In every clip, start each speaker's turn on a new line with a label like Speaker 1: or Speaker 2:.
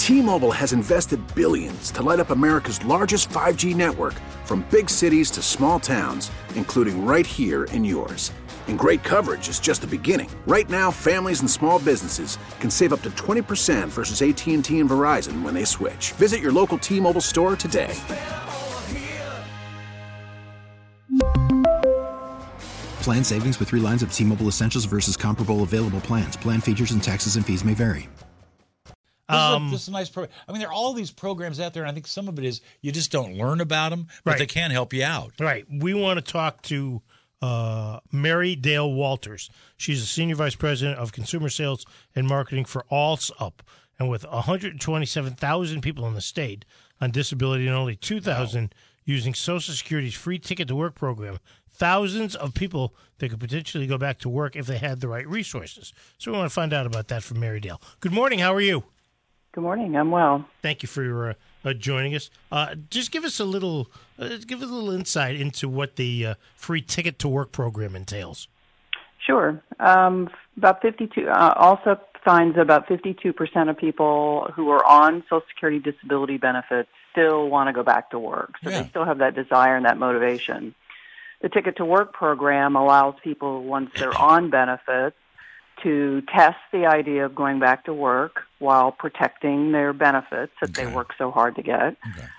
Speaker 1: T-Mobile has invested billions to light up America's largest 5G network, from big cities to small towns, including right here in yours. And great coverage is just the beginning. Right now, families and small businesses can save up to 20% versus AT&T and Verizon when they switch. Visit your local T-Mobile store today.
Speaker 2: Plan savings with 3 lines of T-Mobile Essentials versus comparable available plans. Plan features and taxes and fees may vary.
Speaker 3: This is a nice program. I mean, there are all these programs out there, and I think some of it is you just don't learn about them, but they can help you out.
Speaker 4: Right. We want to talk to Mary Dale Walters. She's the Senior Vice President of Consumer Sales and Marketing for AllsUp. And with 127,000 people in the state on disability and only 2,000 using Social Security's free Ticket to Work program, thousands of people that could potentially go back to work if they had the right resources. So we want to find out about that from Mary Dale. Good morning. How are you?
Speaker 5: Good morning. I'm well.
Speaker 4: Thank you for joining us. Just give us a little insight into what the free Ticket to Work program entails.
Speaker 5: Sure. About 52. Also finds about 52% of people who are on Social Security disability benefits still want to go back to work. So they still have that desire and that motivation. The Ticket to Work program allows people, once they're on benefits, to test the idea of going back to work while protecting their benefits that they work so hard to get.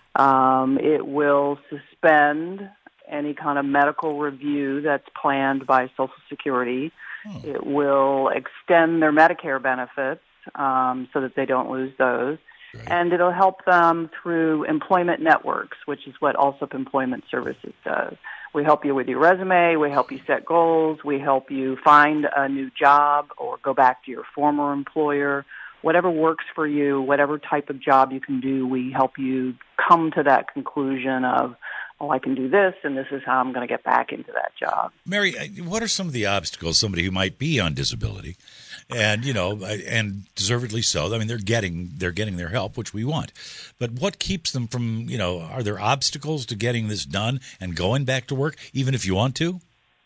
Speaker 5: It will suspend any kind of medical review that's planned by Social Security. It will extend their Medicare benefits so that they don't lose those. And it'll help them through employment networks, which is what AllsUp Employment Services does. We help you with your resume. We help you set goals. We help you find a new job or go back to your former employer. Whatever works for you, whatever type of job you can do, we help you come to that conclusion of, oh, I can do this, and this is how I'm going to get back into that job.
Speaker 3: Mary, what are some of the obstacles somebody who might be on disability, and and deservedly so? I mean, they're getting their help, which we want, but what keeps them from? Are there obstacles to getting this done and going back to work, even if you want to?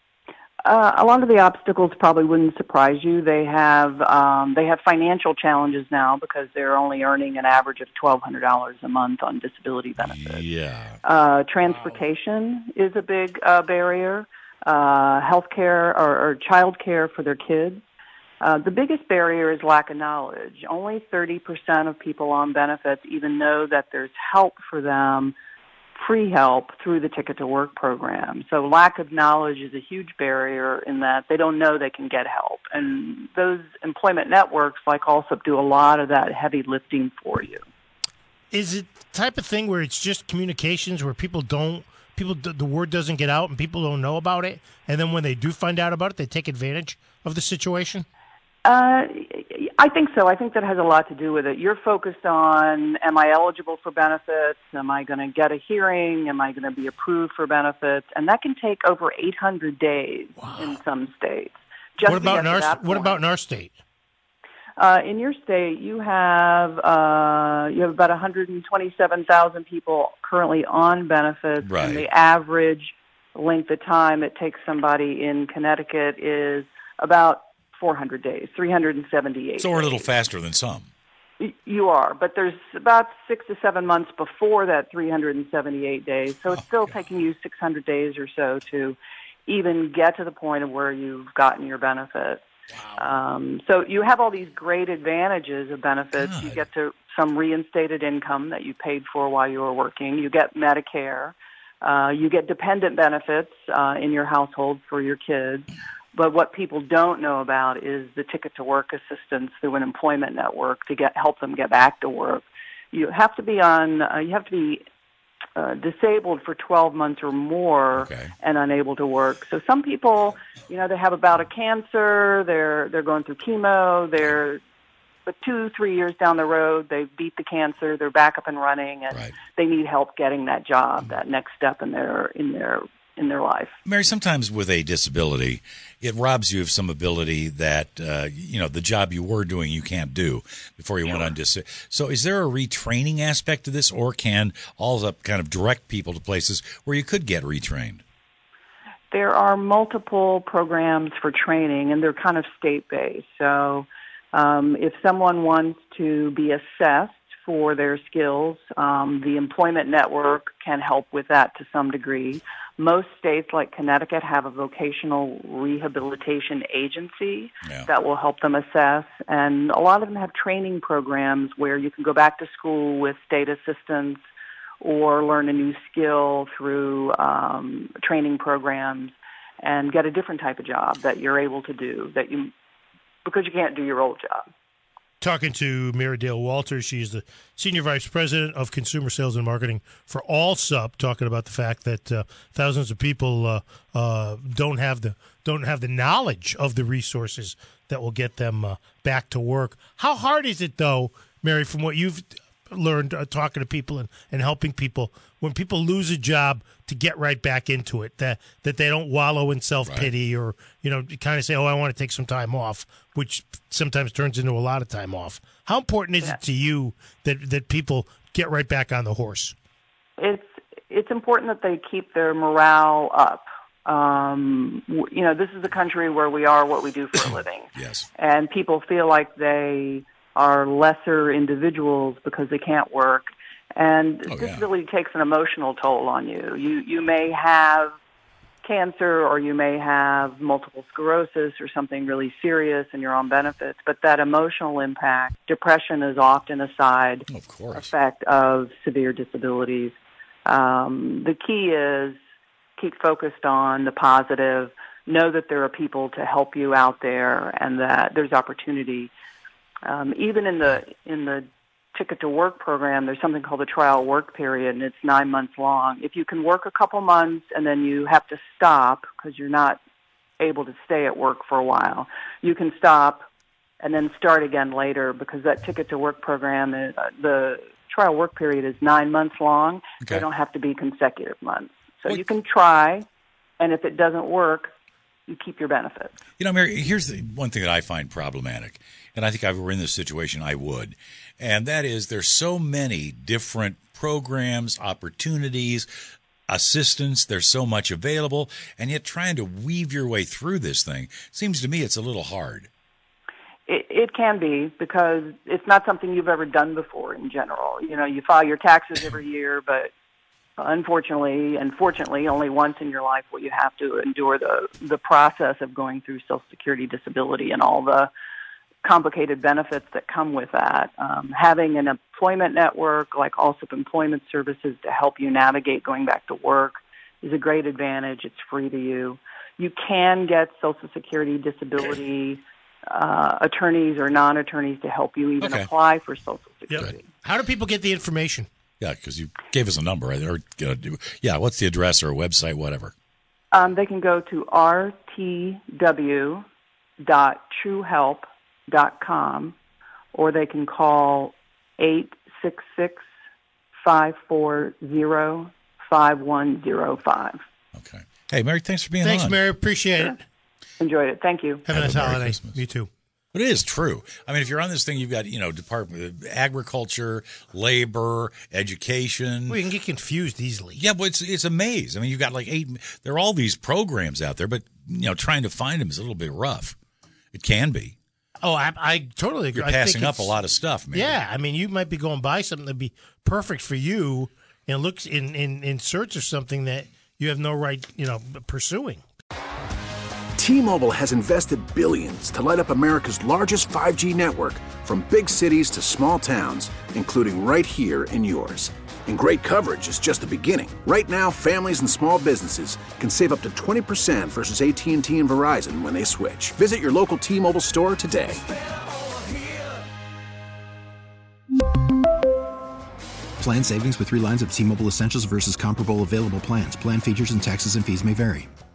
Speaker 5: A lot of the obstacles probably wouldn't surprise you. They have financial challenges now because they're only earning an average of $1,200 a month on disability benefits.
Speaker 3: Yeah.
Speaker 5: Transportation is a big barrier. Healthcare or child care for their kids. The biggest barrier is lack of knowledge. Only 30% of people on benefits even know that there's help for them, free help through the Ticket to Work program. So lack of knowledge is a huge barrier in that they don't know they can get help. And those employment networks like AllsUp do a lot of that heavy lifting for you.
Speaker 4: Is it the type of thing where it's just communications where the word doesn't get out and people don't know about it, and then when they do find out about it, they take advantage of the situation?
Speaker 5: I think so. I think that has a lot to do with it. You're focused on, am I eligible for benefits? Am I going to get a hearing? Am I going to be approved for benefits? And that can take over 800 days in some states.
Speaker 4: What about in our state?
Speaker 5: In your state, you have about 127,000 people currently on benefits, and the average length of time it takes somebody in Connecticut is about 400 days, 378
Speaker 3: So we're a little
Speaker 5: days.
Speaker 3: faster than some.
Speaker 5: You are, but there's about 6 to 7 months before that 378 days, so it's still taking you 600 days or so to even get to the point of where you've gotten your benefits. So you have all these great advantages of benefits. You get to some reinstated income that you paid for while you were working. You get Medicare. You get dependent benefits in your household for your kids. But what people don't know about is the Ticket to Work assistance through an employment network to help them get back to work. You have to be disabled for 12 months or more and unable to work. So some people, they have a bout of cancer, they're going through chemo, but 2-3 years down the road, they've beat the cancer, they're back up and running, and they need help getting that job, that next step in their life.
Speaker 3: Mary, sometimes with a disability, it robs you of some ability that, the job you were doing you can't do before you went on disability. So is there a retraining aspect to this, or can AllsUp kind of direct people to places where you could get retrained?
Speaker 5: There are multiple programs for training, and they're kind of state-based. So if someone wants to be assessed for their skills. The Employment Network can help with that to some degree. Most states like Connecticut have a vocational rehabilitation agency that will help them assess. And a lot of them have training programs where you can go back to school with state assistance or learn a new skill through training programs and get a different type of job that you're able to do because you can't do your old job.
Speaker 4: Talking to Mary Dale Walters. She's the Senior Vice President of Consumer Sales and Marketing for Allsup, talking about the fact that thousands of people don't have the knowledge of the resources that will get them back to work. How hard is it, though, Mary, from what you've learned talking to people and helping people, when people lose a job, to get right back into it, that they don't wallow in self-pity or, kind of say, I want to take some time off, which sometimes turns into a lot of time off. How important is it to you that people get right back on the horse?
Speaker 5: It's important that they keep their morale up. This is a country where we are what we do for a living.
Speaker 3: Yes.
Speaker 5: And people feel like they are lesser individuals because they can't work. And this really takes an emotional toll on you. You may have cancer or you may have multiple sclerosis or something really serious and you're on benefits, but that emotional impact, depression is often a side effect of severe disabilities. The key is keep focused on the positive, know that there are people to help you out there and that there's opportunity. Even in the Ticket to Work program, there's something called the trial work period, and it's 9 months long. If you can work a couple months and then you have to stop because you're not able to stay at work for a while, you can stop and then start again later because that Ticket to Work program, the trial work period is 9 months long. Okay. They don't have to be consecutive months. So you can try, and if it doesn't work, you keep your benefits.
Speaker 3: Mary, here's the one thing that I find problematic, and I think if I were in this situation, I would, and that is there's so many different programs, opportunities, assistance, there's so much available, and yet trying to weave your way through this thing seems to me it's a little hard.
Speaker 5: It can be because it's not something you've ever done before in general. You file your taxes every year, but unfortunately and fortunately, only once in your life will you have to endure the process of going through Social Security disability and all the complicated benefits that come with that. Having an employment network like Allsup Employment Services to help you navigate going back to work is a great advantage. It's free to you. You can get Social Security disability attorneys or non-attorneys to help you even apply for Social Security.
Speaker 4: Yep. How do people get the information?
Speaker 3: Yeah, because you gave us a number, right? Or what's the address or website, whatever?
Speaker 5: They can go to rtw.truehelp.com, or they can call 866-540-5105.
Speaker 3: Okay. Hey, Mary, thanks for being on.
Speaker 4: Thanks, Mary. Appreciate it.
Speaker 5: Enjoyed it. Thank you.
Speaker 4: Have a nice holiday. Christmas. You too.
Speaker 3: But it is true. I mean, if you're on this thing, you've got, Department of Agriculture, Labor, Education.
Speaker 4: Well, you can get confused easily.
Speaker 3: Yeah, but it's a maze. I mean, you've got like 8. There are all these programs out there, but, trying to find them is a little bit rough. It can be.
Speaker 4: Oh, I totally agree.
Speaker 3: You're passing up a lot of stuff, man.
Speaker 4: Yeah, I mean, you might be going by something that'd be perfect for you and looks in search of something that you have no right, pursuing.
Speaker 1: T-Mobile has invested billions to light up America's largest 5G network, from big cities to small towns, including right here in yours. And great coverage is just the beginning. Right now, families and small businesses can save up to 20% versus AT&T and Verizon when they switch. Visit your local T-Mobile store today.
Speaker 2: Plan savings with 3 lines of T-Mobile Essentials versus comparable available plans. Plan features and taxes and fees may vary.